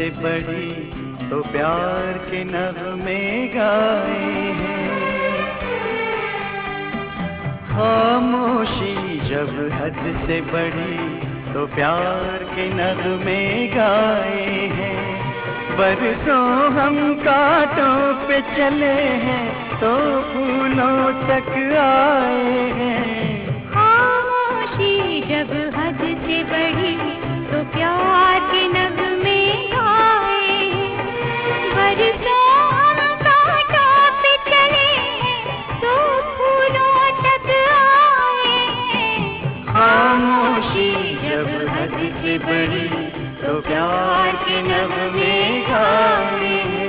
से बढ़ी तो प्यार के नगमे गाए हैं। खामोशी जब हद से बढ़ी तो प्यार के नगमे गाए हैं। बरसों हम कांटों पे चले हैं तो फूलों तक आए हैं। खामोशी जब हद से बढ़ी तो प्यार के नगमे गाए हैं। बरसों हम कांटों पे चले हैं तो फूलों तक आए हैं। खामोशी जब हद से बढ़ी तो प्यार के नगमे गाए हैं।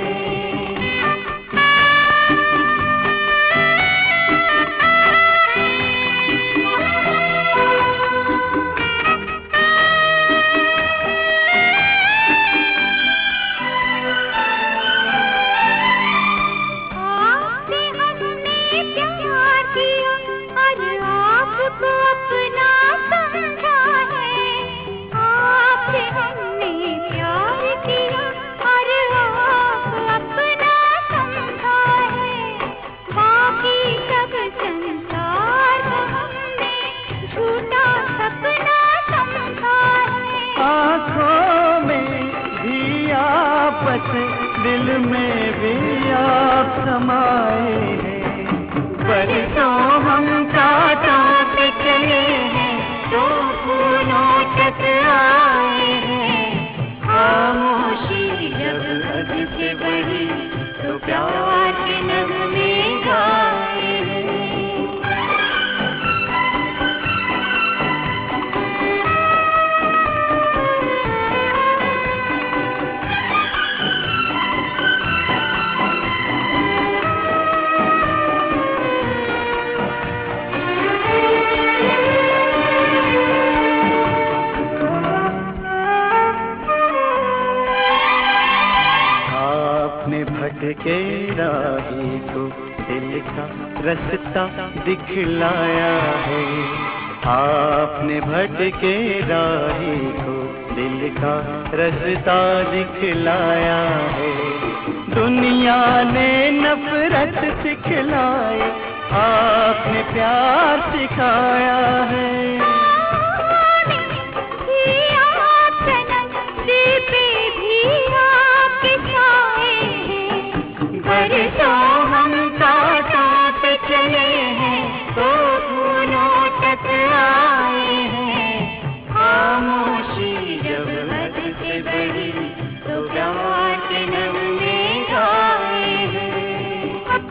आपसे हमने प्यार किया और आपको अपना समझा है। आपसे हमने प्यार किया और आपको अपना समझा है। बाकी सब संसार को हमने झूठा सपना समझा है। आँखों में भी आप बसे, दिल में भी आप समाए हैं। बरसों हम कांटों पे चले हैं तो फूलों तक आए हैं। खामोशी जब हद से बढ़ी तो प्यार के नगमे गाए हैं। आपने भटके राही को दिल का रास्ता दिखलाया है। आपने भटके राही को दिल का रास्ता दिखलाया है। दुनिया ने नफरत सिखलाई, आपने प्यार सिखाया है। बरसों हम कांटों पे चले हैं तो फूलों तक आए हैं। खामोशी जब हद से बढ़ी तो प्यार के नगमे गाए हैं।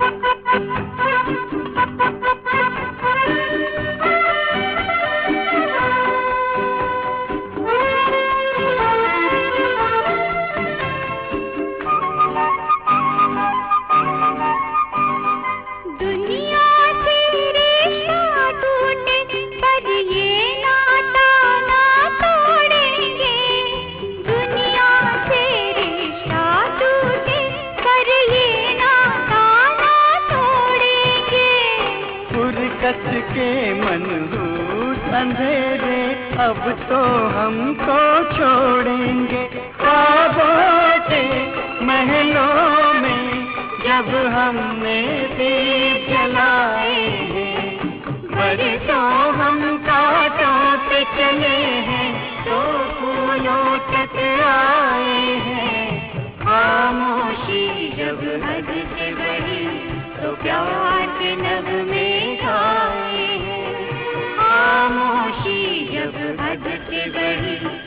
दुनिया से रिश्ता टूटे पर ये नाता ना तोड़ेंगे। दुनिया से रिश्ता टूटे पर ये नाता ना तोड़ेंगे। फुरकत के मनहूस अंधेरे अब तो हमको छोड़ेंगे। ख्वाबों के महलों में जब हमने दीप जलाए हैं। बरसों हम कांटों पे चले हैं तो फूलों तक आए हैं। खामोशी जब हद से बढ़ी तो प्यार के नगमे गाए हैं। खामोशी जब हद से बढ़ी